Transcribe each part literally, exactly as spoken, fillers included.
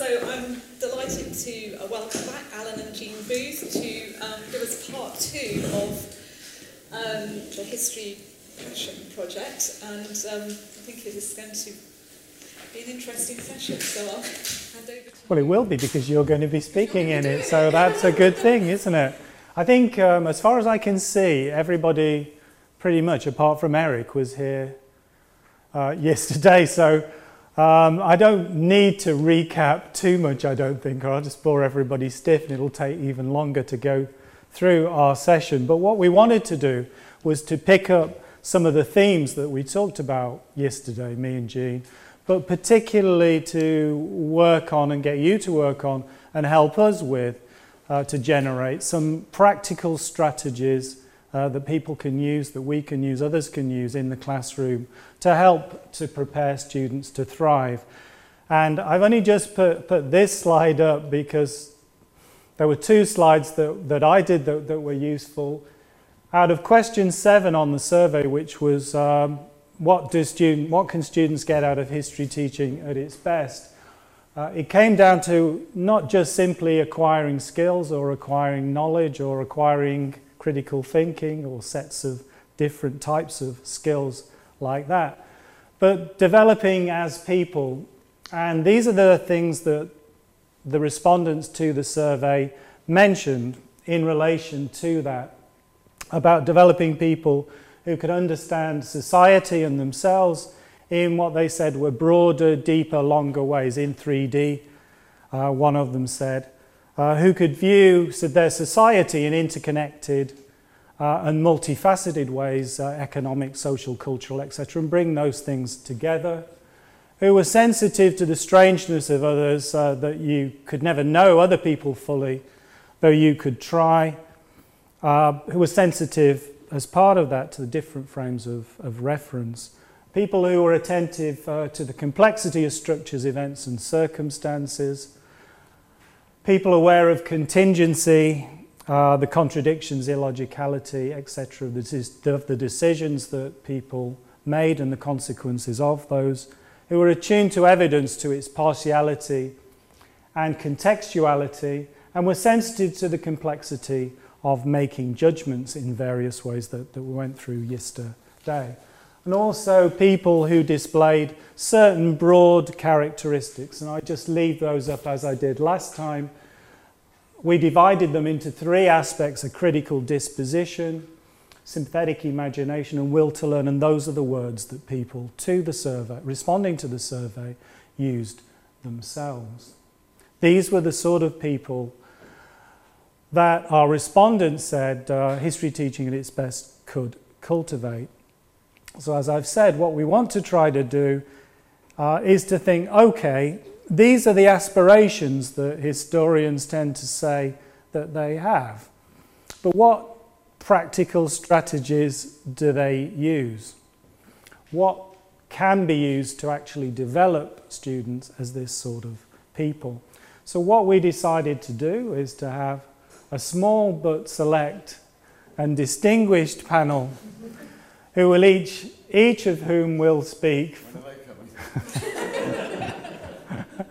I'm delighted to uh, welcome back Alan and Jean Booth to um, give us part two of um, the History Passion Project, and um, I think it is going to be an interesting session, so I'll hand over to Well, it will be, because you're going to be speaking in it, so that's a good thing, isn't it? I think, um, as far as I can see, everybody, pretty much, apart from Eric, was here uh, yesterday, so um, I don't need to recap too much, I don't think, or I'll just bore everybody stiff and it'll take even longer to go through our session. But what we wanted to do was to pick up some of the themes that we talked about yesterday, me and Jean, but particularly to work on and get you to work on and help us with uh, to generate some practical strategies uh, that people can use, that we can use, others can use in the classroom to help to prepare students to thrive. And I've only just put, put this slide up because there were two slides that, that I did that, that were useful. Out of question seven on the survey, which was um, what, do student, what can students get out of history teaching at its best? Uh, it came down to not just simply acquiring skills or acquiring knowledge or acquiring critical thinking or sets of different types of skills like that, but developing as people. And these are the things that the respondents to the survey mentioned in relation to that, about developing people who could understand society and themselves in what they said were broader, deeper, longer ways, in three D, uh, one of them said, uh, who could view so their society in interconnected uh, and multifaceted ways, uh, economic, social, cultural, et cetera, and bring those things together, who were sensitive to the strangeness of others, uh, that you could never know other people fully, though you could try, uh, who were sensitive as part of that to the different frames of, of reference. People who were attentive uh, to the complexity of structures, events and circumstances. People aware of contingency, uh, the contradictions, illogicality, et cetera, of the, of the decisions that people made and the consequences of those. Who were attuned to evidence, to its partiality and contextuality, and were sensitive to the complexity of making judgments in various ways that, that we went through yesterday. And also people who displayed certain broad characteristics, and I just leave those up as I did last time. We divided them into three aspects: a critical disposition, synthetic imagination, and will to learn, and those are the words that people to the survey, responding to the survey, used themselves. These were the sort of people that our respondents said uh, history teaching at its best could cultivate. So as I've said, what we want to try to do uh, is to think, okay, these are the aspirations that historians tend to say that they have. But what practical strategies do they use? What can be used to actually develop students as this sort of people? So what we decided to do is to have a small but select and distinguished panel who will each, each of whom will speak. When are they coming?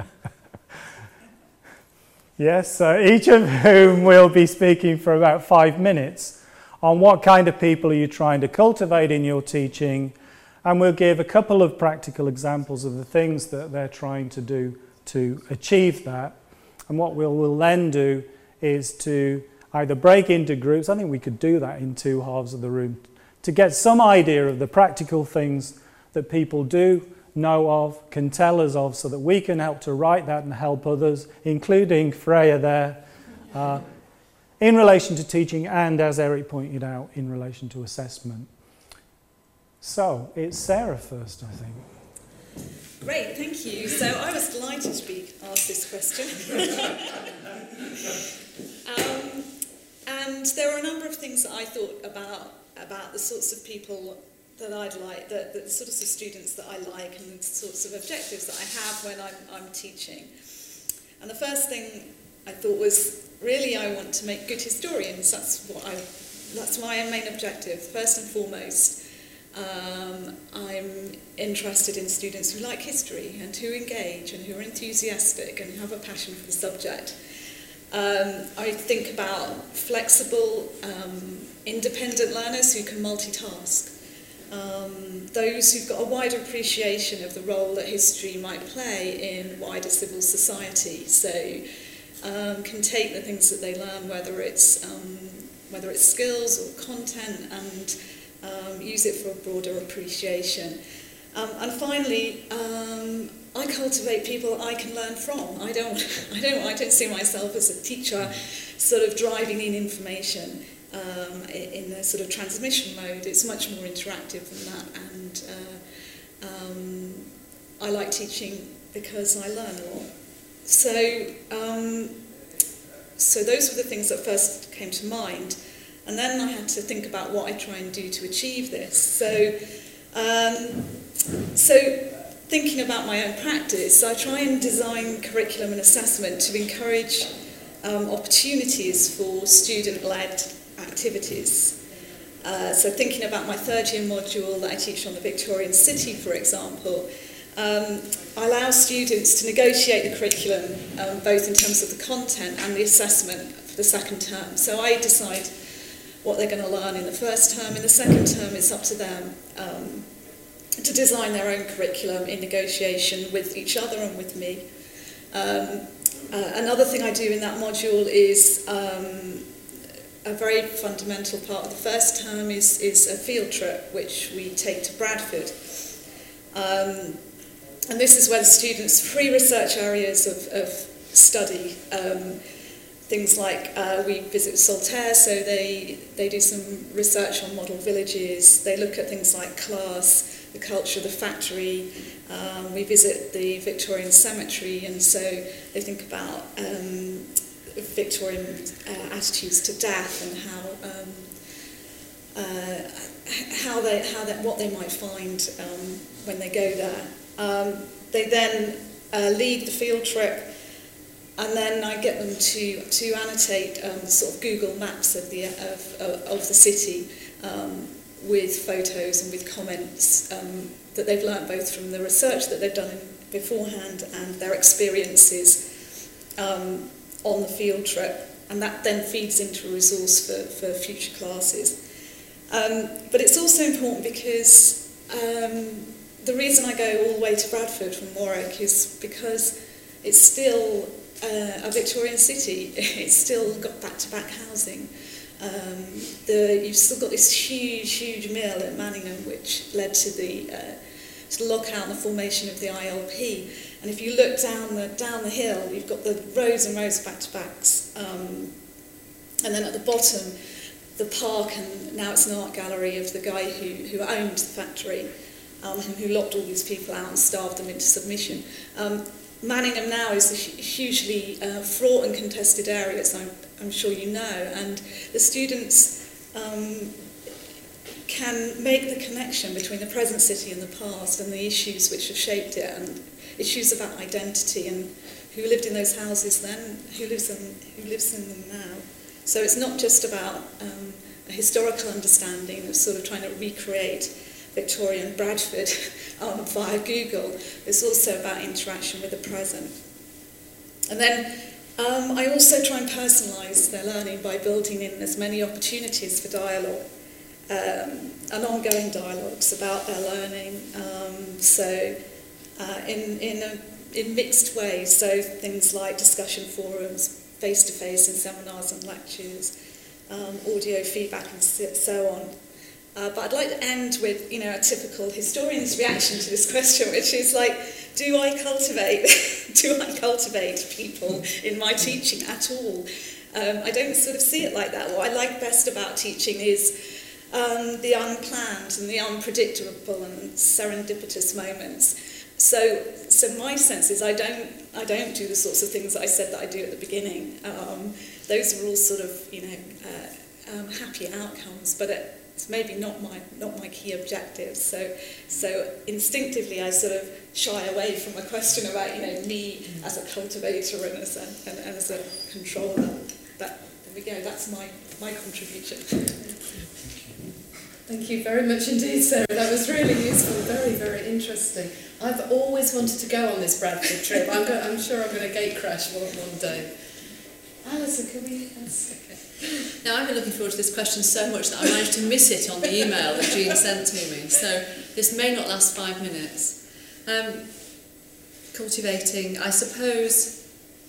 Yes, uh, each of whom will be speaking for about five minutes on what kind of people are you trying to cultivate in your teaching, and we'll give a couple of practical examples of the things that they're trying to do to achieve that. And what we'll, we'll then do is to either break into groups, I think we could do that in two halves of the room, to get some idea of the practical things that people do know of, can tell us of, so that we can help to write that and help others, including Freya there, uh, in relation to teaching and, as Eric pointed out, in relation to assessment. So, it's Sarah first, I think. Great, thank you. So I was delighted to be asked this question. um, and there were a number of things that I thought about, about the sorts of people that I'd like, the, the sorts of students that I like and the sorts of objectives that I have when I'm, I'm teaching. And the first thing I thought was, really I want to make good historians. That's what I, that's my main objective, first and foremost. Um, I'm interested in students who like history and who engage and who are enthusiastic and who have a passion for the subject. Um, I think about flexible, um, independent learners who can multitask. Um, those who've got a wider appreciation of the role that history might play in wider civil society. So um, can take the things that they learn, whether it's um, whether it's skills or content, and um, use it for a broader appreciation. Um, and finally, um, I cultivate people I can learn from. I don't, I don't, I don't see myself as a teacher, sort of driving in information um, in a sort of transmission mode. It's much more interactive than that, and uh, um, I like teaching because I learn a lot. So, um, so those were the things that first came to mind, and then I had to think about what I try and do to achieve this. So, um, so. Thinking about my own practice, I try and design curriculum and assessment to encourage um, opportunities for student-led activities. Uh, so thinking about my third year module that I teach on the Victorian City, for example, um, I allow students to negotiate the curriculum, um, both in terms of the content and the assessment for the second term. So I decide what they're going to learn in the first term. In the second term, it's up to them um, to design their own curriculum in negotiation with each other and with me. Um, uh, another thing I do in that module is um, a very fundamental part of the first term is, is a field trip which we take to Bradford. Um, and this is where the students' free research areas of, of study, um, things like uh, we visit Saltaire, so they, they do some research on model villages, they look at things like class, the culture of the factory. Um, we visit the Victorian cemetery, and so they think about um, Victorian uh, attitudes to death and how um, uh, how they how that what they might find um, when they go there. Um, they then uh, lead the field trip, and then I get them to to annotate um, sort of Google Maps of the of of, of the city. Um, with photos and with comments um, that they've learnt both from the research that they've done in beforehand and their experiences um, on the field trip, and that then feeds into a resource for, for future classes. Um, but it's also important because um, the reason I go all the way to Bradford from Warwick is because it's still uh, a Victorian city. It's still got back-to-back housing. Um, the, you've still got this huge, huge mill at Manningham, which led to the, uh, to the lockout and the formation of the I L P. And if you look down the down the hill, you've got the rows and rows of back-to-backs. Um, and then at the bottom, the park, and now it's an art gallery of the guy who, who owned the factory, um, and who locked all these people out and starved them into submission. Um, Manningham now is a hugely uh, fraught and contested area, as I'm, I'm sure you know, and the students um, can make the connection between the present city and the past and the issues which have shaped it, and issues about identity and who lived in those houses then, who lives in, who lives in them now. So it's not just about um, a historical understanding of sort of trying to recreate Victorian Bradford um, via Google. It's also about interaction with the present. And then um, I also try and personalise their learning by building in as many opportunities for dialogue um, and ongoing dialogues about their learning. Um, so uh, in, in, a, in mixed ways, so things like discussion forums, face-to-face in seminars and lectures, um, audio feedback and so on. Uh, but I'd like to end with, you know, a typical historian's reaction to this question, which is like, do I cultivate, do I cultivate people in my teaching at all? Um, I don't sort of see it like that. What I like best about teaching is um, the unplanned and the unpredictable and serendipitous moments. So, so my sense is I don't, I don't do the sorts of things that I said that I do at the beginning. Um, those are all sort of, you know, uh, um, happy outcomes, but it, it's maybe not my not my key objective. So, so instinctively I sort of shy away from a question about, you know, me as a cultivator and as a, and, and as a controller. But there we go. That's my my contribution. Thank you very much indeed, Sarah. That was really useful, very, very interesting. I've always wanted to go on this Bradford trip. I'm, go- I'm sure I'm going to gate crash one, one day. Alison, can we... That's okay. Now, I've been looking forward to this question so much that I managed to miss it on the email that Jean sent to me, so this may not last five minutes. Um, cultivating, I suppose,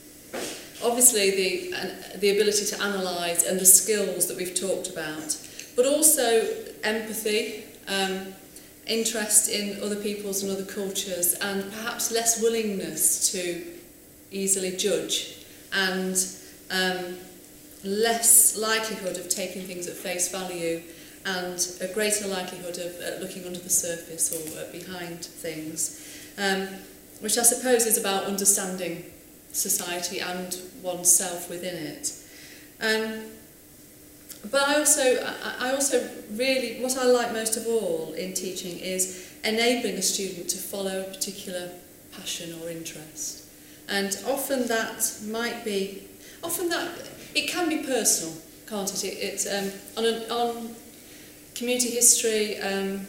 obviously the, uh, the ability to analyse and the skills that we've talked about, but also empathy, um, interest in other people's and other cultures, and perhaps less willingness to easily judge, and um, less likelihood of taking things at face value, and a greater likelihood of uh, looking under the surface or uh, behind things, um, which I suppose is about understanding society and oneself within it. Um, but I also, I also really, what I like most of all in teaching is enabling a student to follow a particular passion or interest. And often that might be, often that, it can be personal, can't it? it it's um, on, a, on community history um,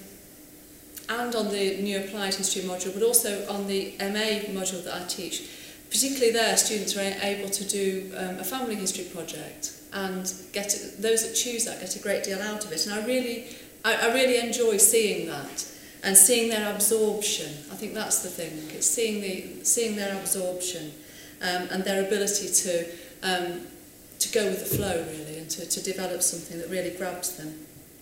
and on the new applied history module, but also on the M A module that I teach. Particularly there, students are able to do um, a family history project and get those that choose that get a great deal out of it. And I really, I, I really enjoy seeing that and seeing their absorption. I think that's the thing. It's seeing the seeing their absorption um, and their ability to um, to go with the flow really, and to, to develop something that really grabs them.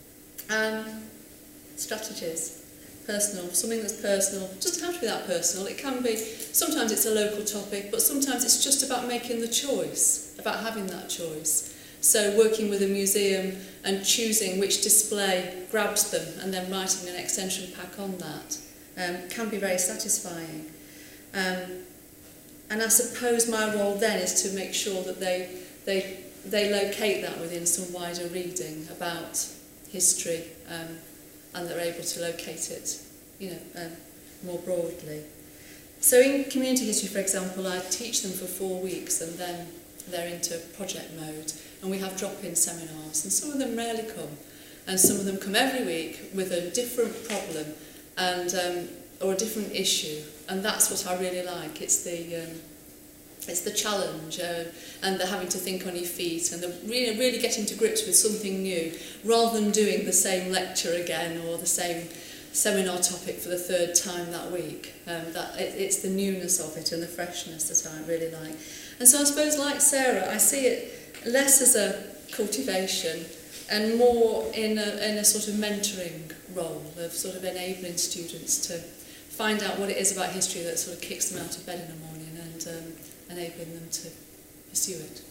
Um, strategies. Personal, something that's personal. It doesn't have to be that personal. It can be, sometimes it's a local topic, but sometimes it's just about making the choice, about having that choice. So working with a museum and choosing which display grabs them and then writing an extension pack on that um, can be very satisfying. Um, and I suppose my role then is to make sure that they, they, they locate that within some wider reading about history, um, and they're able to locate it, you know, um, more broadly. So in community history, for example, I teach them for four weeks and then they're into project mode, and we have drop-in seminars, and some of them rarely come, and some of them come every week with a different problem and um, or a different issue, and that's what I really like. It's the um, it's the challenge, uh, and the having to think on your feet, and the really, really getting to grips with something new, rather than doing the same lecture again or the same seminar topic for the third time that week. Um, that it, it's the newness of it and the freshness that I really like. And so I suppose, like Sarah, I see it less as a cultivation and more in a, in a sort of mentoring role of sort of enabling students to find out what it is about history that sort of kicks them out of bed in the morning and um, enabling them to pursue it.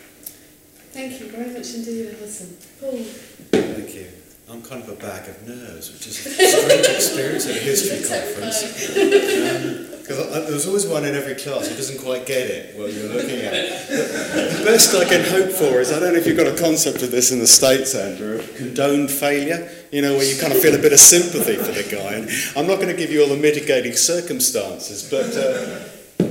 Thank you very much indeed, Alison. Paul. Thank you. I'm kind of a bag of nerves, which is a strange experience at a history conference. Because um, there was always one in every class who doesn't quite get it what you're looking at. The, the best I can hope for is, I don't know if you've got a concept of this in the States, Andrew, of condoned failure, you know, where you kind of feel a bit of sympathy for the guy. And I'm not going to give you all the mitigating circumstances, but uh,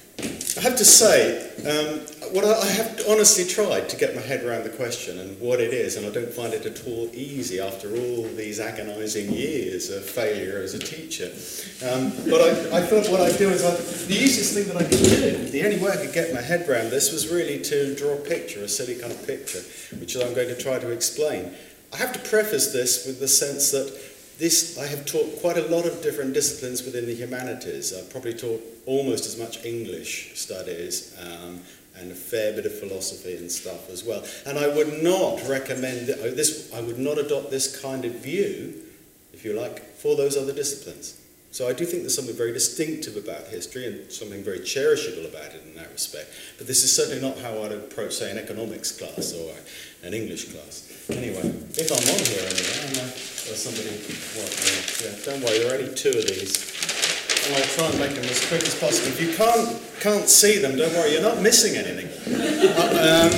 I have to say, um, what I, I have honestly tried to get my head around the question and what it is, and I don't find it at all easy after all these agonising years of failure as a teacher. Um, but I, I thought what I'd do is, I'd, the easiest thing that I could do, the only way I could get my head around this was really to draw a picture, a silly kind of picture, which I'm going to try to explain. I have to preface this with the sense that This, I have taught quite a lot of different disciplines within the humanities. I've probably taught almost as much English studies um, and a fair bit of philosophy and stuff as well. And I would not recommend this, I would not adopt this kind of view, if you like, for those other disciplines. So I do think there's something very distinctive about history and something very cherishable about it in that respect. But this is certainly not how I'd approach, say, an economics class or an English class. Anyway, if I'm on here anyway, I know there's somebody, what, yeah, don't worry, there are only two of these. And I'll try and make them as quick as possible. If you can't, can't see them, don't worry, you're not missing anything. um,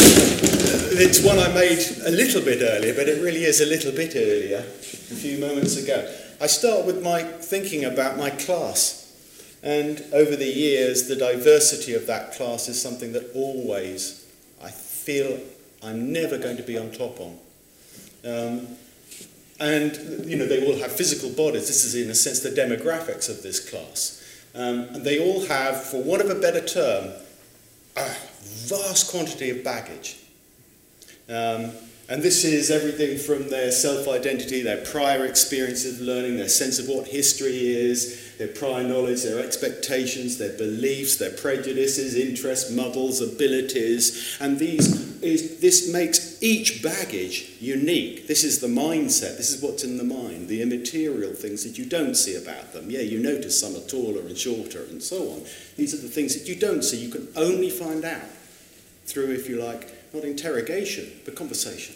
it's one I made a little bit earlier, but it really is a little bit earlier, a few moments ago. I start with my thinking about my class. And over the years, the diversity of that class is something that always, I feel, I'm never going to be on top on. Um, and, you know, they all have physical bodies. This is, in a sense, the demographics of this class. Um, and they all have, for want of a better term, a vast quantity of baggage. Um, and this is everything from their self-identity, their prior experiences of learning, their sense of what history is, their prior knowledge, their expectations, their beliefs, their prejudices, interests, muddles, abilities. And these is, this makes each baggage unique. This is the mindset, this is what's in the mind, the immaterial things that you don't see about them. Yeah, you notice some are taller and shorter and so on. These are the things that you don't see, you can only find out through, if you like, not interrogation, but conversation.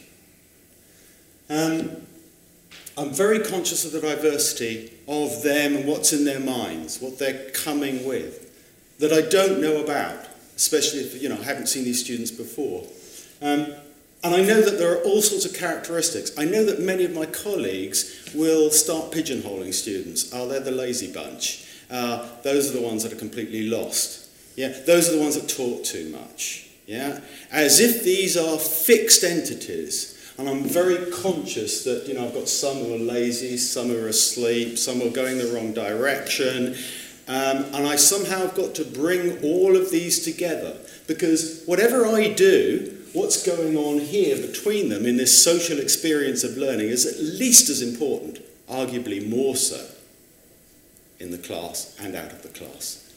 Um, I'm very conscious of the diversity of them and what's in their minds, what they're coming with, that I don't know about, especially if, you know, I haven't seen these students before. Um, and I know that there are all sorts of characteristics. I know that many of my colleagues will start pigeonholing students. Oh, they're the lazy bunch. Uh, those are the ones that are completely lost. Yeah, those are the ones that talk too much. Yeah, as if these are fixed entities. And I'm very conscious that, you know, I've got some who are lazy, some who are asleep, some who are going the wrong direction. Um, and I somehow have got to bring all of these together. Because whatever I do, what's going on here between them in this social experience of learning is at least as important, arguably more so, in the class and out of the class.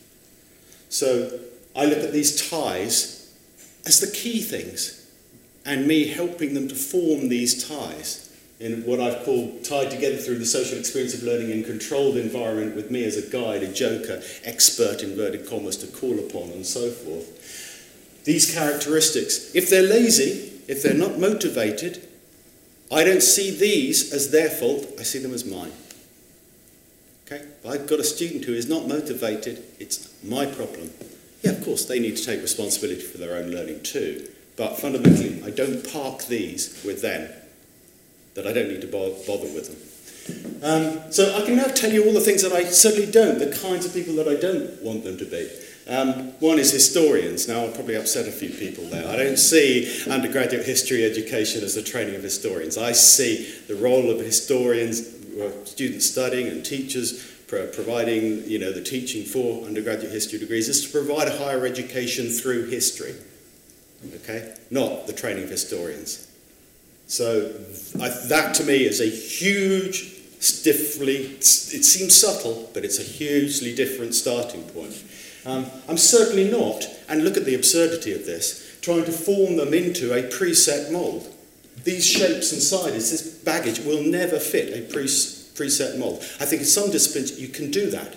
So I look at these ties as the key things, and me helping them to form these ties in what I've called tied together through the social experience of learning in controlled environment with me as a guide, a joker, expert, inverted commas, to call upon and so forth. These characteristics, if they're lazy, if they're not motivated, I don't see these as their fault, I see them as mine. Okay? If I've got a student who is not motivated, it's my problem. Yeah, of course, they need to take responsibility for their own learning too. But fundamentally, I don't park these with them, that I don't need to bother with them. Um, so I can now tell you all the things that I certainly don't, the kinds of people that I don't want them to be. Um, one is historians. Now, I'll probably upset a few people there. I don't see undergraduate history education as the training of historians. I see the role of historians, students studying and teachers providing, you know, the teaching for undergraduate history degrees is to provide a higher education through history, okay, not the training of historians. So I, that to me is a huge, stiffly, it seems subtle, but it's a hugely different starting point. Um, I'm certainly not, and look at the absurdity of this, trying to form them into a preset mould. These shapes and sizes, this baggage will never fit a preset preset mould. I think in some disciplines you can do that.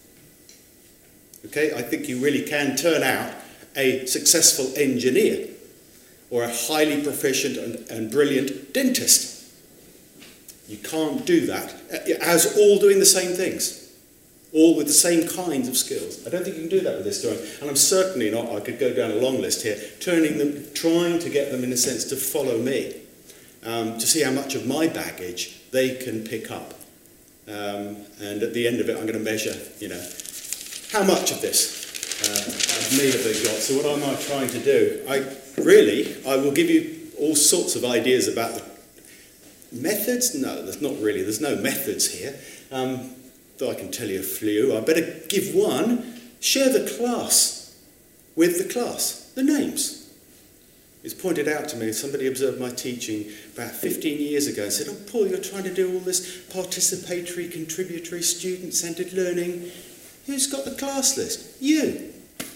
Okay, I think you really can turn out a successful engineer or a highly proficient and, and brilliant dentist. You can't do that as all doing the same things, all with the same kinds of skills. I don't think you can do that with this historian. And I'm certainly not, I could go down a long list here, turning them, trying to get them in a sense to follow me, um, to see how much of my baggage they can pick up. Um, and at the end of it, I'm going to measure, you know, how much of this uh, of me have they got. So what am I trying to do? I really, I will give you all sorts of ideas about the methods. No, there's not really. There's no methods here. Um, though I can tell you a few. I better give one. Share the class with the class. The names. It's pointed out to me, somebody observed my teaching about fifteen years ago and said, oh, Paul, you're trying to do all this participatory, contributory, student-centred learning. Who's got the class list? You.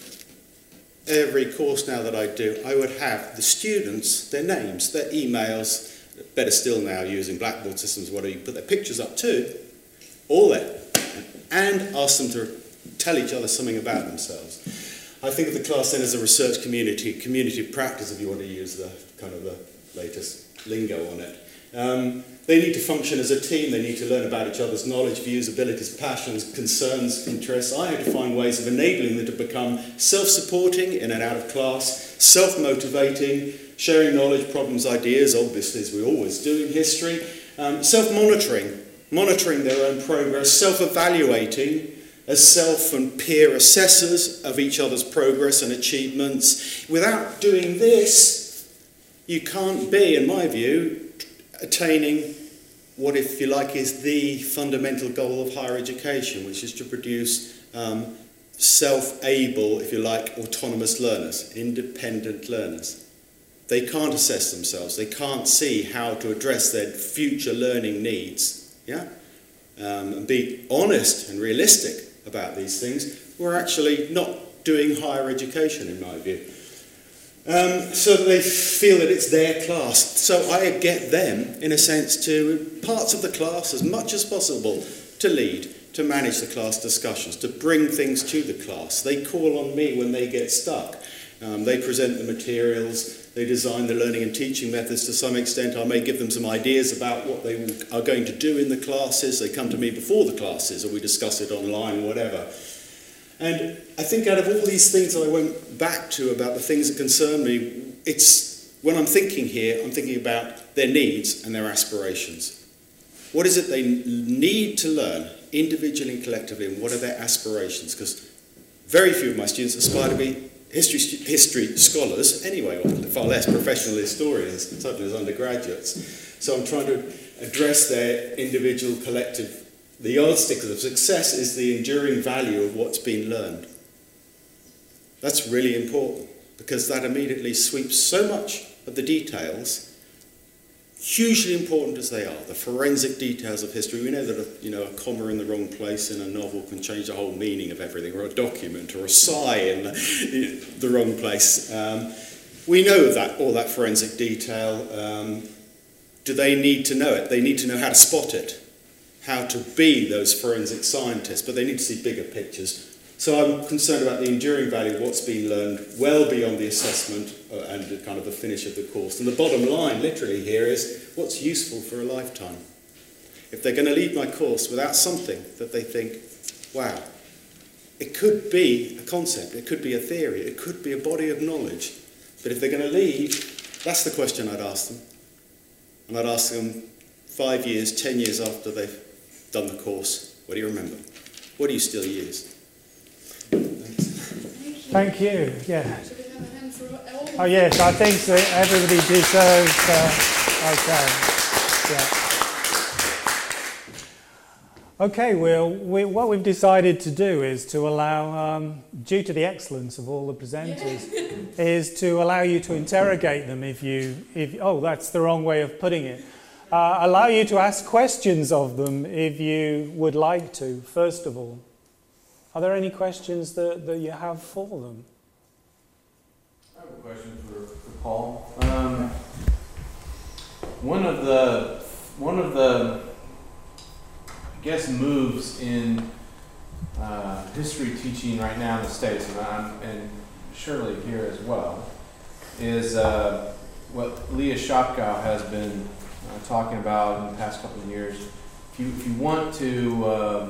Every course now that I do, I would have the students, their names, their emails, better still now using Blackboard systems, whatever, you put their pictures up too, all there, and ask them to tell each other something about themselves. I think of the class then as a research community, community of practice, if you want to use the kind of the latest lingo on it. Um, they need to function as a team. They need to learn about each other's knowledge, views, abilities, passions, concerns, interests. I had to find ways of enabling them to become self-supporting in and out of class, self-motivating, sharing knowledge, problems, ideas, obviously, as we always do in history, um, self-monitoring, monitoring their own progress, self-evaluating, as self and peer assessors of each other's progress and achievements. Without doing this, you can't be, in my view, attaining what, if you like, is the fundamental goal of higher education, which is to produce um, self-able, if you like, autonomous learners, independent learners. They can't assess themselves. They can't see how to address their future learning needs, yeah? Um, and be honest and realistic about these things. We're actually not doing higher education, in my view. Um, so that they feel that it's their class. So I get them, in a sense, to parts of the class as much as possible to lead, to manage the class discussions, to bring things to the class. They call on me when they get stuck. Um, they present the materials, they design the learning and teaching methods to some extent. I may give them some ideas about what they are going to do in the classes. They come to me before the classes, or we discuss it online, whatever. And I think out of all these things that I went back to about the things that concern me, it's, when I'm thinking here, I'm thinking about their needs and their aspirations. What is it they need to learn, individually and collectively, and what are their aspirations? Because very few of my students aspire to be history, history scholars anyway, or far less professional historians, certainly as undergraduates. So I'm trying to address their individual, collective. The yardstick of success is the enduring value of what's been learned. That's really important, because that immediately sweeps so much of the details, hugely important as they are, the forensic details of history. We know that a, you know, a comma in the wrong place in a novel can change the whole meaning of everything, or a document, or a sigh in the, the wrong place. Um, we know that, all that forensic detail. Um, do they need to know it? They need to know how to spot it, how to be those forensic scientists, but they need to see bigger pictures. So I'm concerned about the enduring value of what's been learned well beyond the assessment and the kind of the finish of the course. And the bottom line, literally, here is what's useful for a lifetime. If they're going to leave my course without something that they think, wow, it could be a concept, it could be a theory, it could be a body of knowledge, but if they're going to leave, that's the question I'd ask them. And I'd ask them five years, ten years after they've done the course, what do you remember? What do you still use? Thank you. Yeah. Should we have a hand for all? Oh yes, I think that everybody deserves. Uh, okay. Yeah. Okay. Well, we, what we've decided to do is to allow, um, due to the excellence of all the presenters, yeah. is to allow you to interrogate them if you. If oh, that's the wrong way of putting it. Uh, allow you to ask questions of them if you would like to. First of all. Are there any questions that, that you have for them? I have a question for, for Paul. Um, one of the one of the I guess moves in uh, history teaching right now in the States, and, I'm, and surely here as well, is uh, what Leah Shopkow has been uh, talking about in the past couple of years. If you if you want to uh,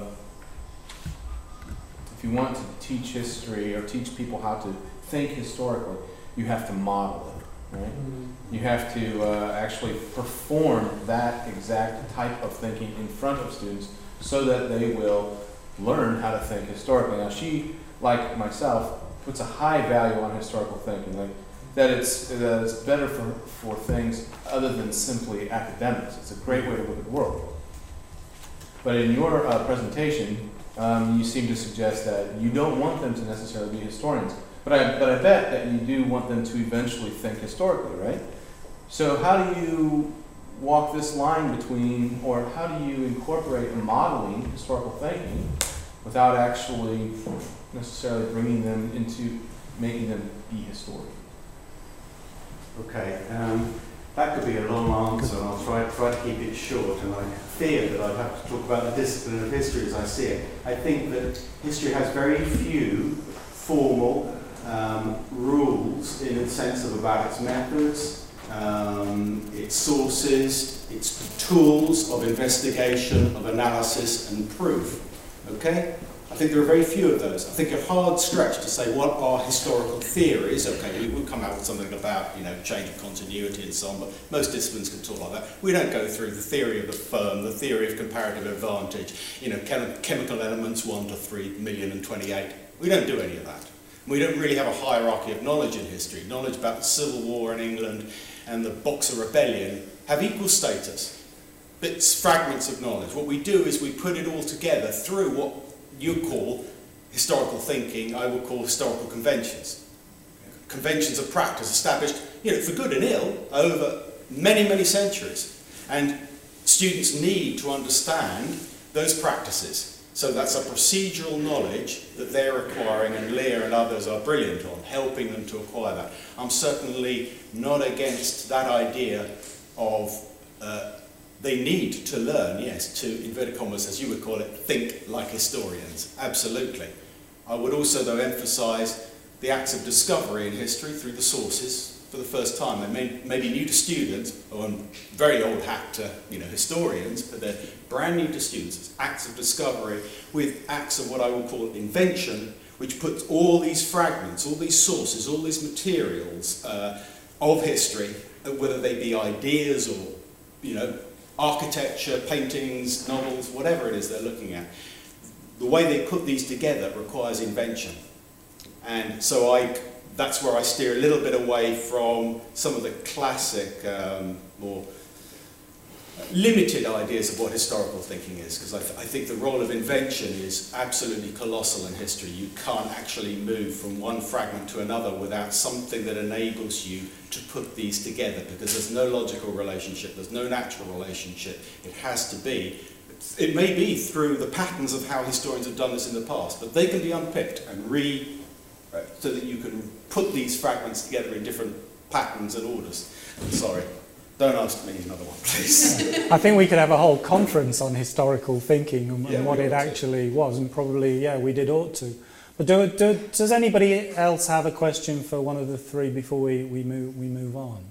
If you want to teach history or teach people how to think historically, you have to model it, right? Mm-hmm. You have to uh, actually perform that exact type of thinking in front of students so that they will learn how to think historically. Now, she, like myself, puts a high value on historical thinking, like that it's, that it's better for, for things other than simply academics. It's a great way to look at the world. But in your uh, presentation, Um, you seem to suggest that you don't want them to necessarily be historians, but I, but I bet that you do want them to eventually think historically, right? So how do you walk this line between, or how do you incorporate modeling historical thinking without actually necessarily bringing them into making them be historians? Okay. Um, That could be a long answer, and I'll try, try to keep it short, and I fear that I'd have to talk about the discipline of history as I see it. I think that history has very few formal um, rules in the sense of about its methods, um, its sources, its tools of investigation, of analysis and proof. Okay? I think there are very few of those. I think a hard stretch to say what are historical theories. Okay, we would come out with something about, you know, change of continuity and so on, but most disciplines can talk like that. We don't go through the theory of the firm, the theory of comparative advantage, you know, chem chemical elements one to three million and twenty-eight. We don't do any of that. We don't really have a hierarchy of knowledge in history. Knowledge about the Civil War in England and the Boxer Rebellion have equal status. bits, fragments of knowledge. What we do is we put it all together through what you call historical thinking, I would call historical conventions. Conventions of practice established, you know, for good and ill, over many, many centuries. And students need to understand those practices. So that's a procedural knowledge that they're acquiring, and Leah and others are brilliant on, helping them to acquire that. I'm certainly not against that idea of uh, they need to learn, yes, to, inverted commas, as you would call it, think like historians. Absolutely. I would also, though, emphasise the acts of discovery in history through the sources for the first time. They may, may be new to students, or very old hat to, you know, historians, but they're brand new to students. It's acts of discovery with acts of what I would call invention, which puts all these fragments, all these sources, all these materials uh, of history, whether they be ideas or, you know, architecture, paintings, novels, whatever it is they're looking at. The way they put these together requires invention. And so I, that's where I steer a little bit away from some of the classic, um, more limited ideas of what historical thinking is, because I, th I think the role of invention is absolutely colossal in history. You can't actually move from one fragment to another without something that enables you to put these together, because there's no logical relationship, there's no natural relationship. It has to be. It may be through the patterns of how historians have done this in the past, but they can be unpicked and re, right, so that you can put these fragments together in different patterns and orders. I'm sorry. Don't ask me another one, please. I think we could have a whole conference on historical thinking and, Yeah, and what we it ought to. actually was, and probably, yeah, we did ought to. But do, do, does anybody else have a question for one of the three before we, we, move, we move on?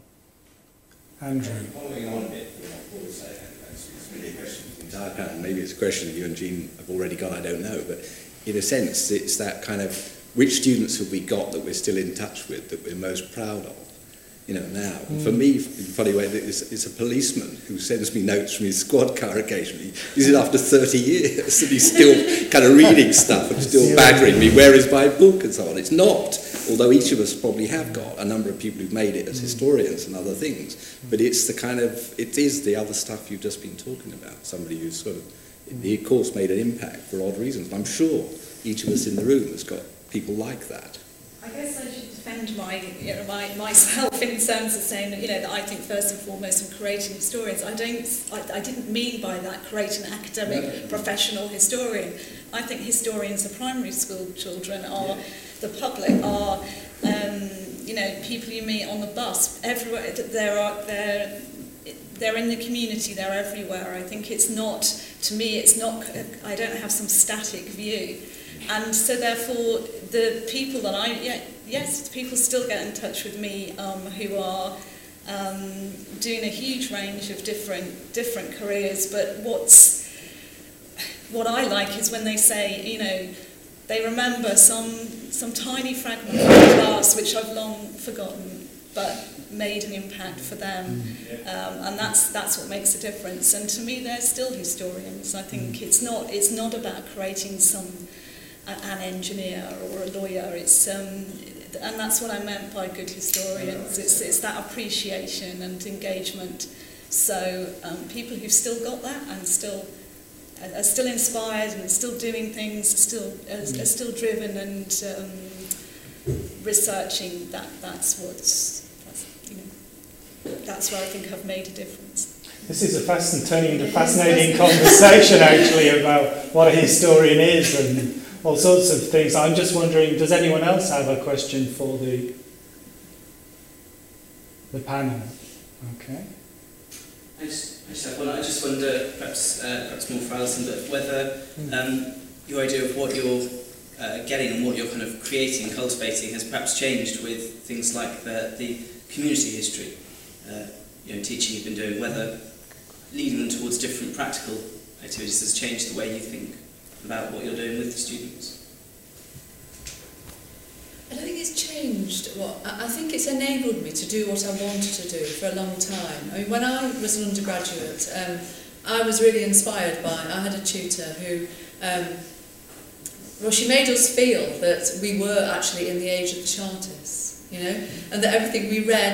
Andrew. Following on a bit from what Paul said, it's really a question of the entire panel. Maybe it's a question you and Jean have already got, I don't know, but in a sense it's that kind of, which students have we got that we're still in touch with, that we're most proud of? You know, now. Mm. For me, in a funny way, it's, it's a policeman who sends me notes from his squad car occasionally. This is after thirty years, and he's still kind of reading stuff and still badgering me, where is my book, and so on. It's not, although each of us probably have got a number of people who've made it as historians and other things, but it's the kind of, it is the other stuff you've just been talking about, somebody who's sort of, of course, made an impact for odd reasons. And I'm sure each of us in the room has got people like that. I guess I should defend my, you know, my, myself in terms of saying that, you know, that I think first and foremost in creating historians, I don't, I, I didn't mean by that create an academic, no. professional historian. I think historians are primary school children, are yeah. the public, are, um, you know, people you meet on the bus, everywhere. There are, they're, they're in the community, they're everywhere. I think it's not, to me, it's not, I don't have some static view. And so therefore, the people that I, yeah, yes, people still get in touch with me um, who are um, doing a huge range of different different careers. But what's what I like is when they say, you know, they remember some some tiny fragment of the class which I've long forgotten, but made an impact for them, um, and that's that's what makes a difference. And to me, they're still historians. I think it's not it's not about creating some an engineer or a lawyer. It's um, and that's what I meant by good historians. It's it's that appreciation and engagement. So um, people who've still got that and still are still inspired and still doing things, are still are, are still driven and um, researching. That that's what's that's, you know, that's where I think I've made a difference. This is a fascinating, turning into a fascinating conversation actually about what a historian is and all sorts of things. I'm just wondering, does anyone else have a question for the the panel? Okay. I just, I just have one. I just wonder, perhaps, uh, perhaps more for Alison, but whether um, your idea of what you're uh, getting and what you're kind of creating and cultivating has perhaps changed with things like the, the community history, uh, you know, teaching you've been doing. Whether leading them towards different practical activities has changed the way you think about what you're doing with the students. I don't think it's changed. What I think it's enabled me to do what I wanted to do for a long time. I mean, when I was an undergraduate, um, I was really inspired by. I had a tutor who, um, well, she made us feel that we were actually in the age of the Chartists, you know, and that everything we read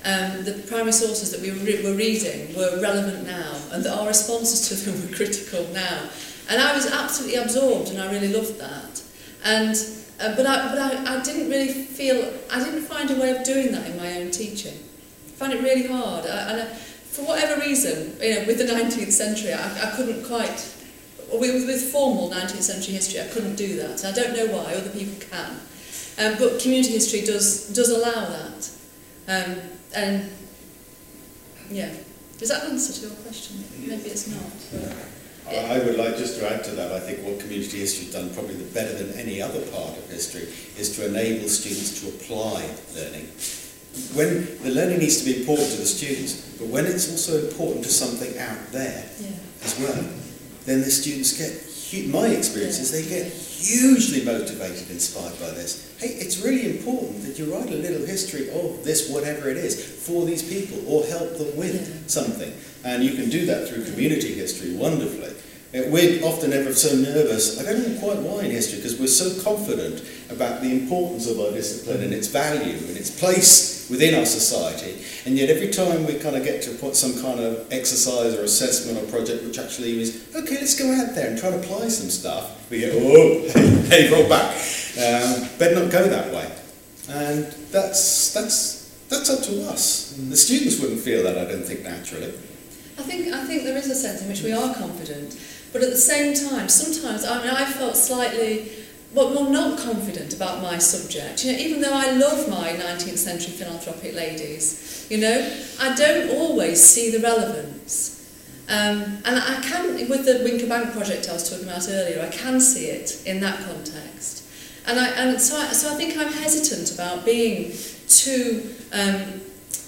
um, the primary sources that we were, re- were reading were relevant now, and that our responses to them were critical now. And I was absolutely absorbed, and I really loved that. And uh, but I but I, I didn't really feel I didn't find a way of doing that in my own teaching. I found it really hard, I, and I, for whatever reason, you know, with the nineteenth century, I, I couldn't quite. With, with formal nineteenth century history, I couldn't do that. I don't know why. Other people can, um, but community history does does allow that. Um, and yeah, does that answer to your question? Maybe it's not. But I would like just to add to that, I think what community history has done probably the better than any other part of history is to enable students to apply learning. When the learning needs to be important to the students, but when it's also important to something out there yeah. as well, then the students get, hu- my experience is they get hugely motivated, inspired by this. Hey, it's really important that you write a little history of this, whatever it is, for these people, or help them with yeah. something. And you can do that through community history wonderfully. Uh, We're often ever so nervous, I don't know quite why in history, because we're so confident about the importance of our discipline and its value and its place within our society, and yet every time we kind of get to put some kind of exercise or assessment or project which actually is, okay, let's go out there and try to apply some stuff, we go, oh, hey, roll back. Um, better not go that way. And that's, that's, that's up to us. The students wouldn't feel that, I don't think, naturally. I think I think there is a sense in which we are confident, but at the same time, sometimes I mean I felt slightly, well, well not confident about my subject. You know, even though I love my nineteenth century philanthropic ladies, you know, I don't always see the relevance. Um, and I can, with the Winker Bank project I was talking about earlier, I can see it in that context. And I and so I, so I think I'm hesitant about being too, um,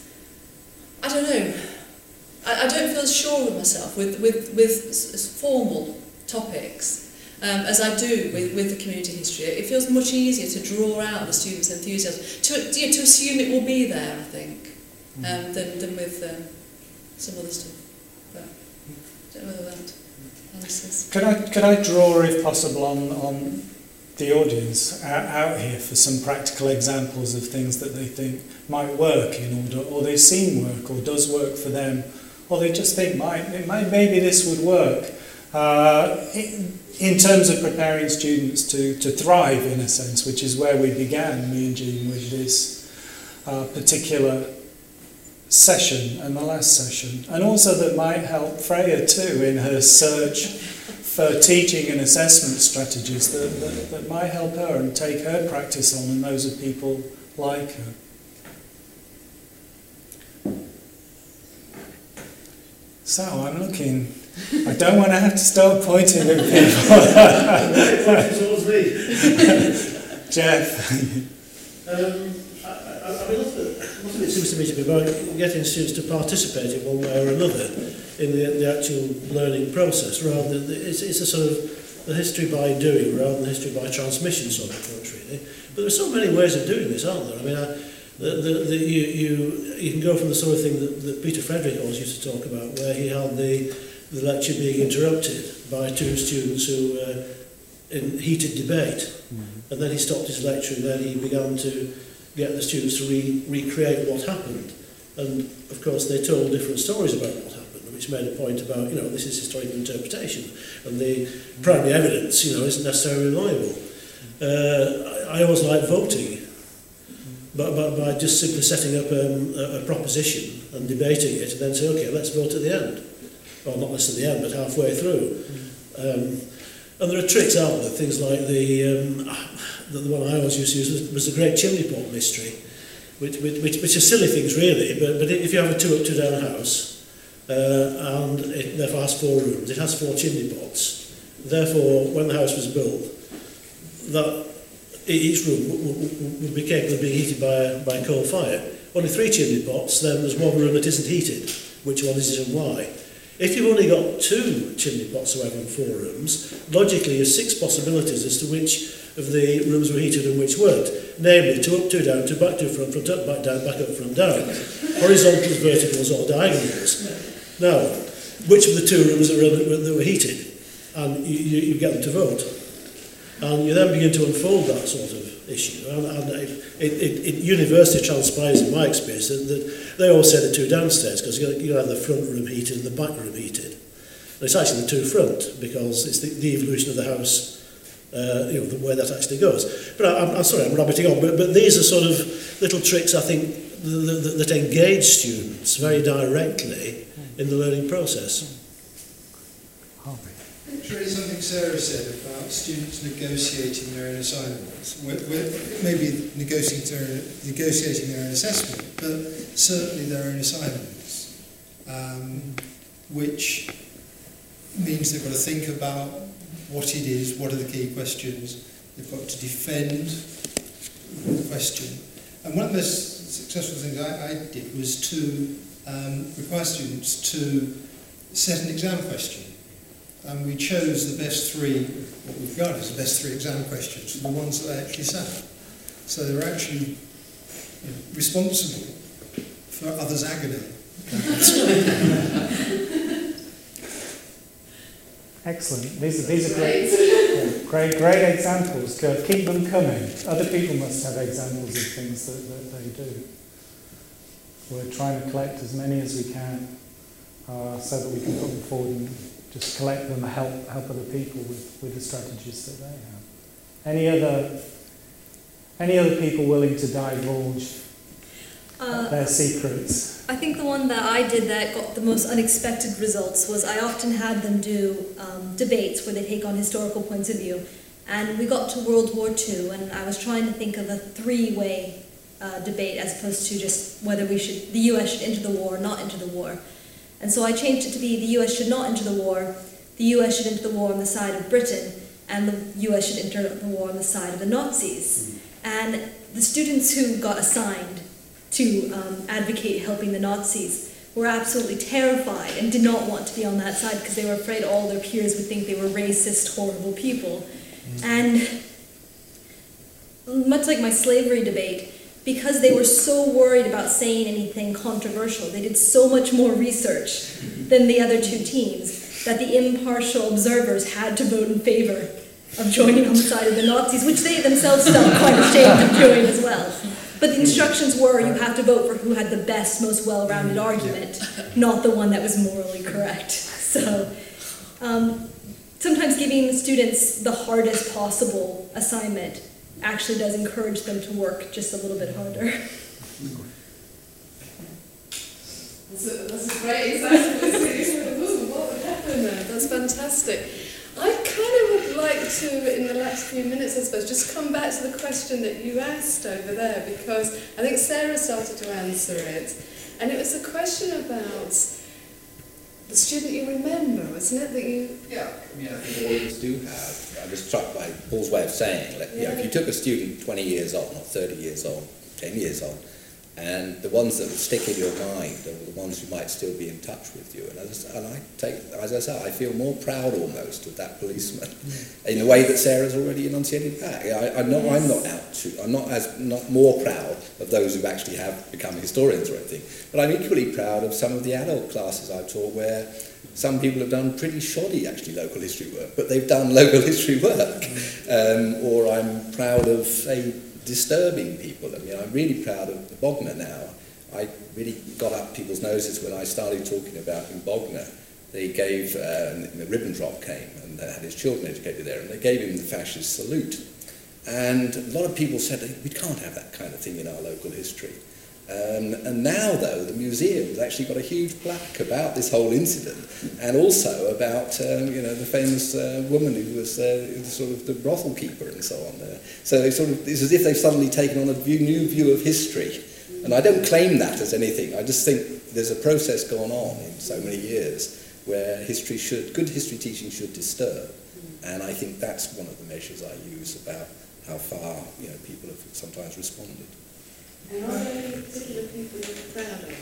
I don't know. I don't feel as sure of myself with, with, with formal topics um, as I do with, with the community history. It feels much easier to draw out the students' enthusiasm, to, you know, to assume it will be there, I think, um, than, than with um, some other stuff. But I don't know whether that answers. Could I, could I draw, if possible, on, on the audience out, out here for some practical examples of things that they think might work in order, or they've seen work, or does work for them, or they just think might, it might maybe this would work uh, in, in terms of preparing students to, to thrive in a sense, which is where we began, me and Jean, with this uh, particular session and the last session, and also that might help Freya too in her search for teaching and assessment strategies that, that, that might help her and take her practice on and those of people like her. So I'm looking, I don't want to have to start pointing at people. Towards me. Jeff. um, I, I, I mean, what of it seems to me to be about getting students to participate in one way or another in the, the actual learning process, rather than, it's, it's a sort of the history by doing rather than the history by transmission sort of approach, really. But there are so many ways of doing this, aren't there? I mean, I, The, the, the, you, you, you can go from the sort of thing that, that Peter Frederick always used to talk about, where he had the, the lecture being interrupted by two students who were in heated debate. Mm-hmm. And then he stopped his lecture and then he began to get the students to re, recreate what happened. And of course they told different stories about what happened, which made a point about, you know, this is historical interpretation and the primary evidence, you know, isn't necessarily reliable. Uh, I, I always like voting. But, but by just simply setting up um, a, a proposition and debating it, and then say, okay, let's vote at the end. Well, not necessarily the end, but halfway through. Um, and there are tricks, aren't there? Things like the, um, the, the one I always used to use was, was the Great Chimney Pot Mystery, which, which, which are silly things really, but, but if you have a two up, two down house, uh, and it therefore has four rooms, it has four chimney pots. Therefore, when the house was built, that each room would be capable of being heated by a, by a coal fire. Only three chimney pots, then there's one room that isn't heated. Which one is it and why? If you've only got two chimney pots, however, and four rooms, logically you have six possibilities as to which of the rooms were heated and which weren't. Namely, two up, two down, two back, two front, front up, back down, back up, front down. Horizontals, verticals, or diagonals. Now, which of the two rooms that were, that were heated? And you, you, you get them to vote. And you then begin to unfold that sort of issue. And, and it, it, it, it universally transpires, in my experience, that, that they all say the two downstairs, because you you have the front room heated and the back room heated. And it's actually the two front, because it's the, the evolution of the house, uh, you know, the way that actually goes. But I, I'm, I'm sorry, I'm rabbiting on, but, but these are sort of little tricks, I think, that, that engage students very directly in the learning process. It's really something Sarah said about students negotiating their own assignments. We're, we're maybe negotiating their, negotiating their own assessment, but certainly their own assignments, um, which means they've got to think about what it is, what are the key questions, they've got to defend the question. And one of the most successful things I, I did was to um, require students to set an exam question. And we chose the best three, what we've got is the best three exam questions, the ones that they actually sat. So they were actually, you know, responsible for others' agony. Excellent. These are, these are great, yeah, great, great examples. Good. Keep them coming. Other people must have examples of things that, that they do. We're trying to collect as many as we can uh, so that we can put them forward and just collect them and help, help other people with, with the strategies that they have. Any other, any other people willing to divulge uh, their secrets? I think the one that I did that got the most unexpected results was I often had them do um, debates where they take on historical points of view. And we got to World War Two, and I was trying to think of a three-way uh, debate as opposed to just whether we should, the U S should enter the war or not enter the war. And so I changed it to be the U S should not enter the war, the U S should enter the war on the side of Britain, and the U S should enter the war on the side of the Nazis. And the students who got assigned to um, advocate helping the Nazis were absolutely terrified and did not want to be on that side because they were afraid all their peers would think they were racist, horrible people. And much like my slavery debate, because they were so worried about saying anything controversial, they did so much more research than the other two teams that the impartial observers had to vote in favor of joining on the side of the Nazis, which they themselves felt quite ashamed of doing as well. But the instructions were you have to vote for who had the best, most well-rounded argument, not the one that was morally correct. So um, sometimes giving students the hardest possible assignment actually does encourage them to work just a little bit harder. That's a, that's a great example. Ooh, what would happen there? That's fantastic. I kind of would like to, in the last few minutes, I suppose, just come back to the question that you asked over there, because I think Sarah started to answer it. And it was a question about the student you remember, wasn't it? That you... Yeah, I mean, I think all of us do have. I was struck by Paul's way of saying, like, you know, if you took a student twenty years old, not thirty years old, ten years old, and the ones that would stick in your mind are the ones who might still be in touch with you. And, as, and I take, as I say, I feel more proud almost of that policeman in a way that Sarah's already enunciated back. I, I'm not, I'm not out to, I'm not as not more proud of those who actually have become historians or anything, but I'm equally proud of some of the adult classes I've taught where some people have done pretty shoddy, actually, local history work, but they've done local history work. Um, or I'm proud of, say, disturbing people. I mean, I'm really proud of the Bognor now. I really got up people's noses when I started talking about in Bognor. They gave, uh, the Ribbentrop came and had his children educated there, and they gave him the fascist salute. And a lot of people said, we can't have that kind of thing in our local history. Um, and now, though, the museum has actually got a huge plaque about this whole incident, and also about, um, you know, the famous uh, woman who was uh, sort of the brothel keeper and so on. Uh, so it's sort of, it's as if they've suddenly taken on a view, new view of history. And I don't claim that as anything. I just think there's a process going on in so many years where history should, good history teaching should disturb. And I think that's one of the measures I use about how far, you know, people have sometimes responded. And are there any particular people you're proud of?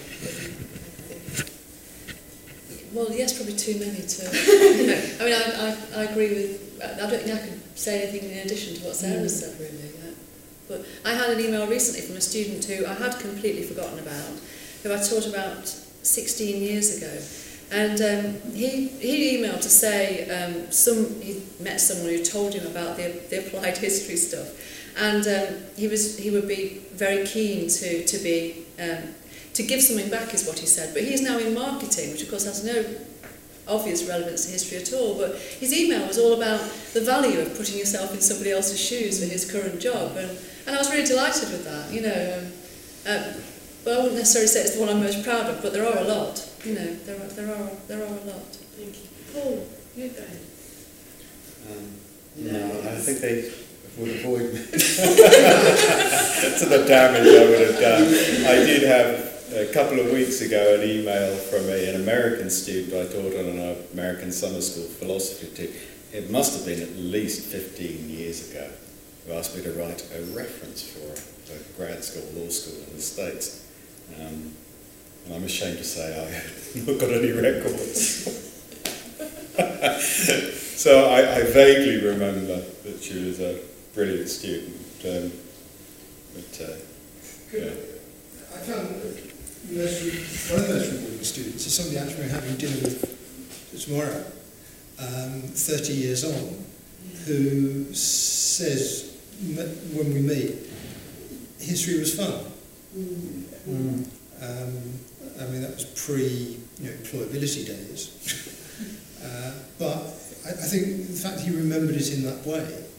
Well, yes, probably too many to... You know, I mean, I, I, I agree with... I don't think I can say anything in addition to what Sarah mm. said, really. Yeah. But I had an email recently from a student who I had completely forgotten about, who I taught about sixteen years ago. And um, he, he emailed to say um, some he met someone who told him about the, the applied history stuff, and um, he was he would be very keen to to be um, to give something back, is what he said. But he's now in marketing, which of course has no obvious relevance to history at all. But his email was all about the value of putting yourself in somebody else's shoes for his current job, and and I was really delighted with that. You know, um, uh, but I wouldn't necessarily say it's the one I'm most proud of, but there are a lot. You know, there are, there are, there are a lot. Thank you. Paul, you go ahead. Um, no, I think they would avoid me. To the damage I would have done. I did have, a couple of weeks ago, an email from a, an American student I taught on an American summer school philosophy team. It must have been at least fifteen years ago, who asked me to write a reference for a, a grad school, law school in the States. Um, And I'm ashamed to say I have not got any records. So I, I vaguely remember that she was a brilliant student. Um, but, uh, yeah. I found most, one of the most rewarding students is somebody actually having dinner with tomorrow, um, thirty years on, who says when we meet, history was fun. Mm. Um, I mean, that was pre, you know, employability days. uh, but I, I think the fact he remembered it in that way,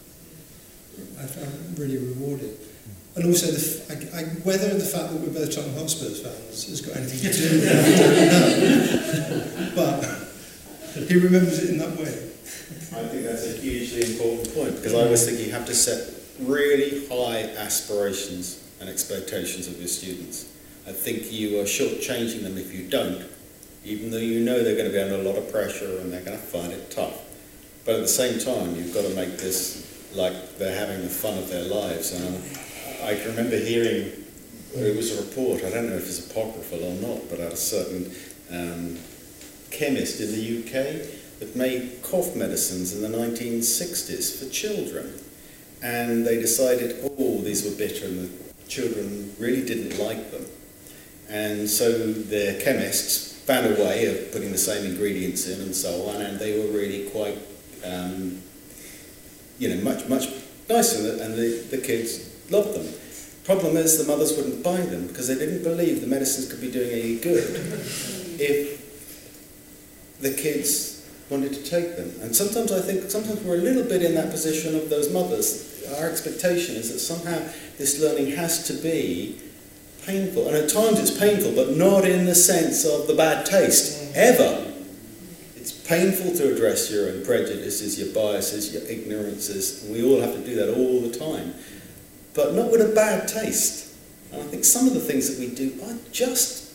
I found really rewarding. And also, the f I, I, whether the fact that we're both Tottenham Hotspurs fans has got anything to do with it, I don't know. But he remembers it in that way. I think that's a hugely important point, because I always think you have to set really high aspirations and expectations of your students. I think you are shortchanging them if you don't, even though you know they're going to be under a lot of pressure and they're going to find it tough. But at the same time, you've got to make this like they're having the fun of their lives. And I can remember hearing, it was a report, I don't know if it's apocryphal or not, but at a certain um, chemist in the U K that made cough medicines in the nineteen sixties for children. And they decided, oh, these were bitter, and the children really didn't like them. And so the chemists found a way of putting the same ingredients in and so on, and they were really quite, um, you know, much, much nicer, and the, the kids loved them. Problem is, the mothers wouldn't buy them because they didn't believe the medicines could be doing any good if the kids wanted to take them. And sometimes I think, sometimes we're a little bit in that position of those mothers. Our expectation is that somehow this learning has to be painful, and at times it's painful, but not in the sense of the bad taste, ever. It's painful to address your own prejudices, your biases, your ignorances, and we all have to do that all the time, but not with a bad taste. And I think some of the things that we do are just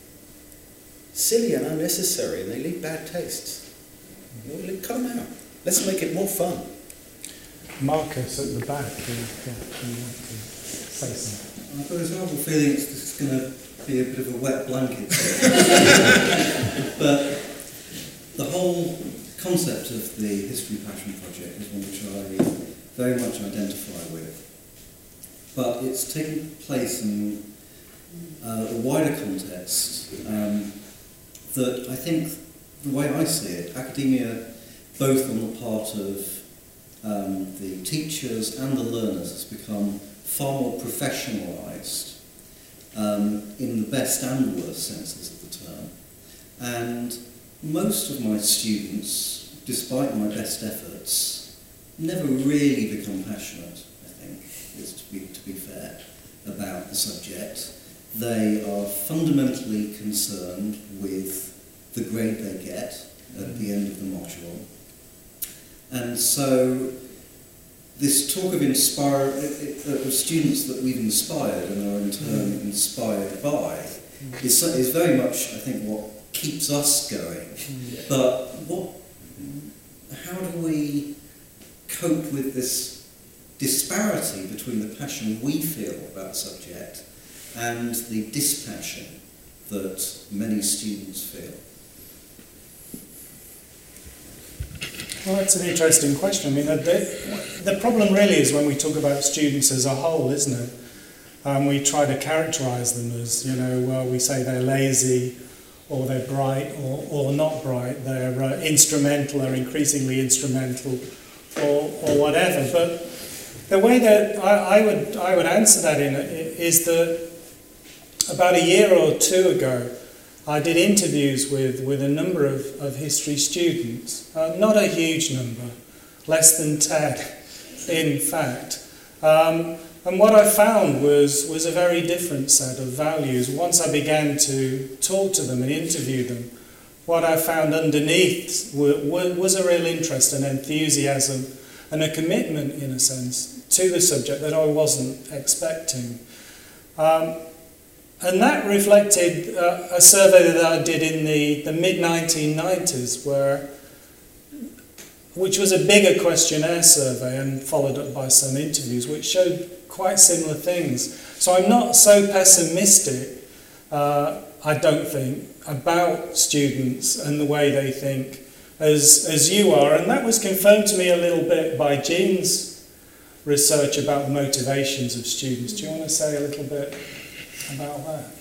silly and unnecessary, and they leave bad tastes. We'll cut them out. Let's make it more fun. Marcus at the back, do you, yeah, do you want to say something? I've got this horrible feeling it's just going to be a bit of a wet blanket. But the whole concept of the History Passion Project is one which I very much identify with. But it's taking place in uh, a wider context um, that I think, the way I see it, academia, both on the part of um, the teachers and the learners, has become far more professionalised um, in the best and worst senses of the term. And most of my students, despite my best efforts, never really become passionate, I think, is to be, to be fair, about the subject. They are fundamentally concerned with the grade they get at the end of the module. And so this talk of inspire, of students that we've inspired and are in turn inspired by is, is very much, I think, what keeps us going. But what, how do we cope with this disparity between the passion we feel about a subject and the dispassion that many students feel? Well, that's an interesting question. I mean, the, the problem really is when we talk about students as a whole, isn't it? Um, we try to characterise them as, you know, well, we say they're lazy, or they're bright or, or not bright, they're uh, instrumental or increasingly instrumental or, or whatever. But the way that I, I would I would answer that in is that about a year or two ago, I did interviews with, with a number of, of history students, uh, not a huge number, less than ten, in fact. Um, and what I found was, was a very different set of values. Once I began to talk to them and interview them, what I found underneath were, was a real interest and enthusiasm and a commitment, in a sense, to the subject that I wasn't expecting. Um, and that reflected uh, a survey that I did in the, the mid nineteen nineties, where which was a bigger questionnaire survey and followed up by some interviews, which showed quite similar things. So I'm not so pessimistic, uh, I don't think, about students and the way they think as, as you are. And that was confirmed to me a little bit by Jean's research about the motivations of students. Do you want to say a little bit about that?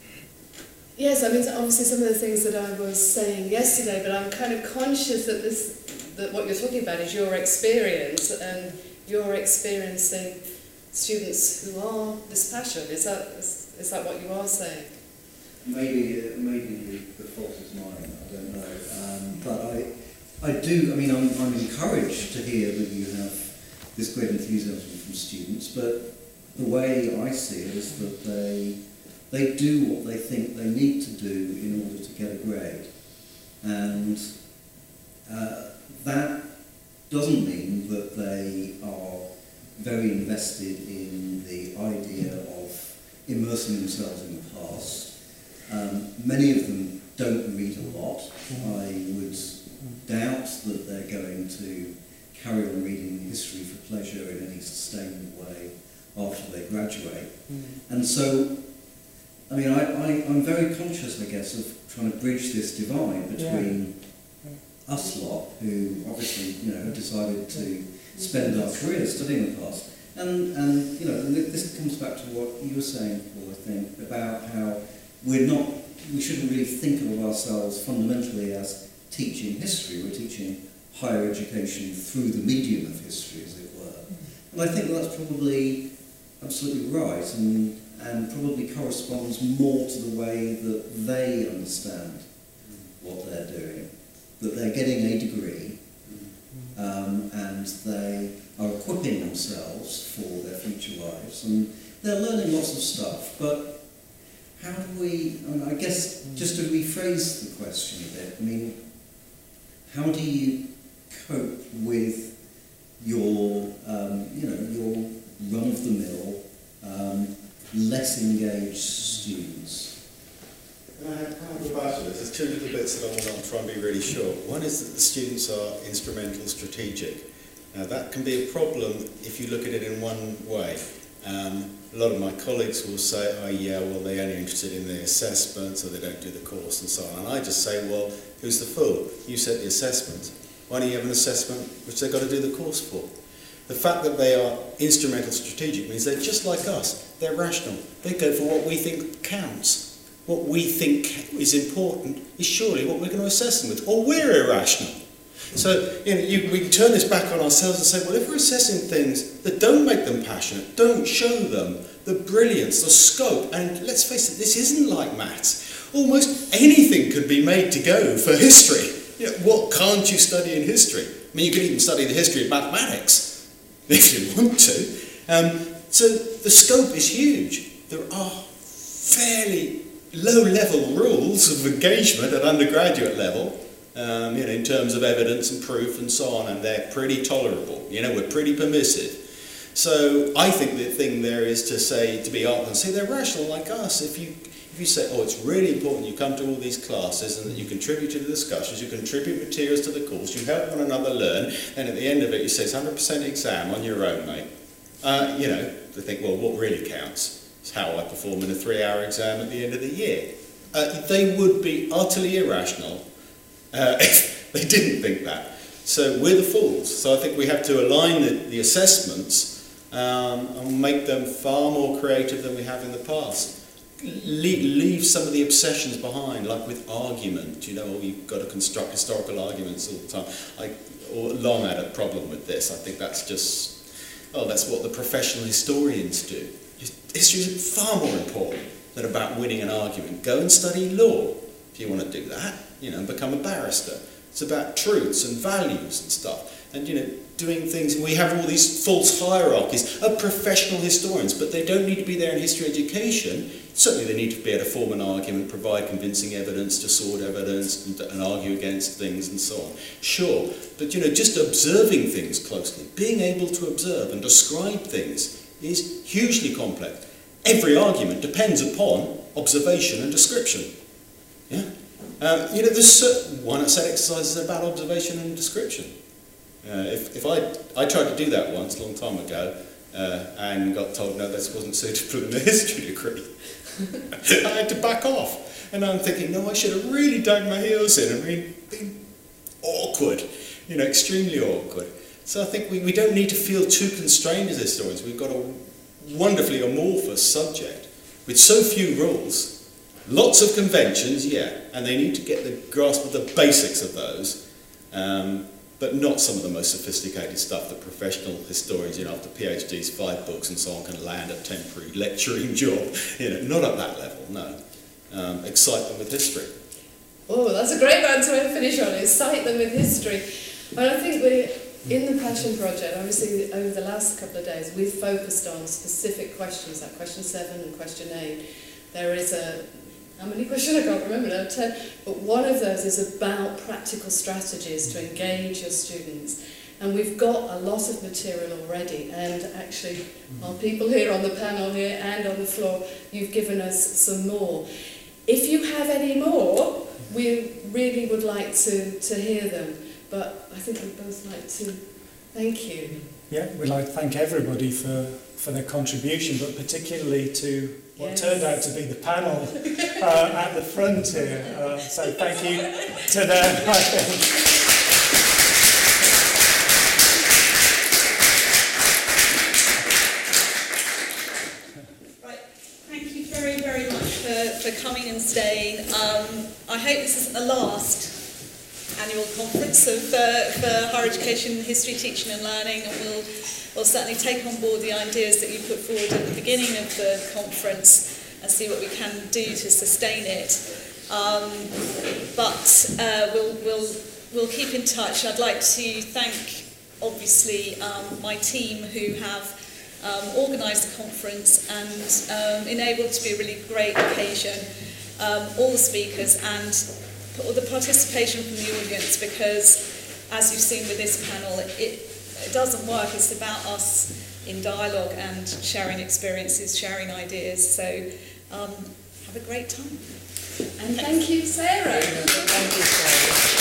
Yes, I mean, obviously some of the things that I was saying yesterday, but I'm kind of conscious that this, that what you're talking about is your experience, and you're experiencing students who are dispassionate. Is that is, is that what you are saying? Maybe uh, maybe the, the fault is mine. I don't know. Um, but I I do. I mean, I'm I'm encouraged to hear that you have this great enthusiasm from students. But the way I see it is that they they do what they think they need to do in order to get a grade, and uh, that doesn't mean that they are very invested in the idea of immersing themselves in the past. Um, many of them don't read a lot. I would doubt that they're going to carry on reading history for pleasure in any sustained way after they graduate. And so, I mean, I, I, I'm very conscious, I guess, of trying to bridge this divide between yeah. us lot, who obviously, you know, have decided to spend our careers studying the past. And, and you know, and this comes back to what you were saying, Paul, I think, about how we're not, we shouldn't really think of ourselves fundamentally as teaching history. We're teaching higher education through the medium of history, as it were. And I think that's probably absolutely right, and, and probably corresponds more to the way that they understand what they're doing. That they're getting a degree, um, and they are equipping themselves for their future lives, and they're learning lots of stuff. But how do we, I mean, I guess, just to rephrase the question a bit, I mean, how do you cope with your, um, you know, your run-of-the-mill, um, less engaged students? Can I have a about this? There's two little bits that I want to try and be really short. One is that the students are instrumental, strategic. Now that can be a problem if you look at it in one way. Um, a lot of my colleagues will say, oh yeah, well they're only interested in the assessment, so they don't do the course and so on. And I just say, well, who's the fool? You set the assessment. Why don't you have an assessment which they've got to do the course for? The fact that they are instrumental, strategic means they're just like us. They're rational. They go for what we think counts. What we think is important is surely what we're going to assess them with, or we're irrational. So you know, you, we can turn this back on ourselves and say, well, if we're assessing things that don't make them passionate, don't show them the brilliance, the scope, and let's face it, this isn't like maths. Almost anything could be made to go for history. You know, what can't you study in history? I mean, you can even study the history of mathematics if you want to. Um, so the scope is huge. There are fairly low-level rules of engagement at undergraduate level, um, you know, in terms of evidence and proof and so on, and they're pretty tolerable. You know, we're pretty permissive. So I think the thing there is to say, to be open and say they're rational like us. If you if you say, oh, it's really important you come to all these classes and that you contribute to the discussions, you contribute materials to the course, you help one another learn, and at the end of it you say it's one hundred percent exam on your own, mate. Uh, you know, to think, well, what really counts? How I perform in a three-hour exam at the end of the year. Uh, they would be utterly irrational uh, if they didn't think that. So we're the fools. So I think we have to align the, the assessments um, and make them far more creative than we have in the past. leave, leave some of the obsessions behind, like with argument, you know, oh, you've got to construct historical arguments all the time. I or long had a problem with this. I think that's just, oh, that's what the professional historians do. History is far more important than about winning an argument. Go and study law if you want to do that, you know, and become a barrister. It's about truths and values and stuff. And, you know, doing things, we have all these false hierarchies of professional historians, but they don't need to be there in history education. Certainly they need to be able to form an argument, provide convincing evidence, to sword evidence, and, and argue against things and so on. Sure, but, you know, just observing things closely, being able to observe and describe things is hugely complex. Every argument depends upon observation and description. Yeah? Um, you know, there's certain one set exercises about observation and description. Uh, if if I, I tried to do that once, a long time ago, uh, and got told, no, this wasn't suitable in a history degree, I had to back off. And I'm thinking, no, I should have really dug my heels in and really been awkward, you know, extremely awkward. So I think we, we don't need to feel too constrained as historians. We've got a wonderfully amorphous subject with so few rules, lots of conventions, yeah, and they need to get the grasp of the basics of those. Um, but not some of the most sophisticated stuff that professional historians, you know, after PhDs, five books and so on, can land a temporary lecturing job. You know, not at that level, no. Um, excite them with history. Oh, that's a great one to finish on, excite them with history. And I think we're, in the Passion Project, obviously over the last couple of days, we've focused on specific questions, like question seven and question eight. There is a How many questions? I can't remember now, ten. But one of those is about practical strategies to engage your students. And we've got a lot of material already, and actually our people here on the panel here and on the floor, you've given us some more. If you have any more, we really would like to, to hear them. But I think we'd both like to thank you. Yeah, we'd like to thank everybody for, for their contribution, but particularly to what yes. turned out to be the panel uh, at the front here. Uh, so thank you to them, I think. Right, thank you very, very much for, for coming and staying. Um, I hope this isn't the last annual conference of uh, for higher education, history, teaching and learning, and we'll We'll certainly take on board the ideas that you put forward at the beginning of the conference and see what we can do to sustain it. Um, but uh, we'll, we'll, we'll keep in touch. I'd like to thank, obviously, um, my team who have um, organised the conference and um, enabled it to be a really great occasion. Um, all the speakers and all the participation from the audience, because, as you've seen with this panel, it, it It doesn't work, it's about us in dialogue and sharing experiences, sharing ideas. So um, have a great time. And thank you, Sarah. Thank you, Sarah.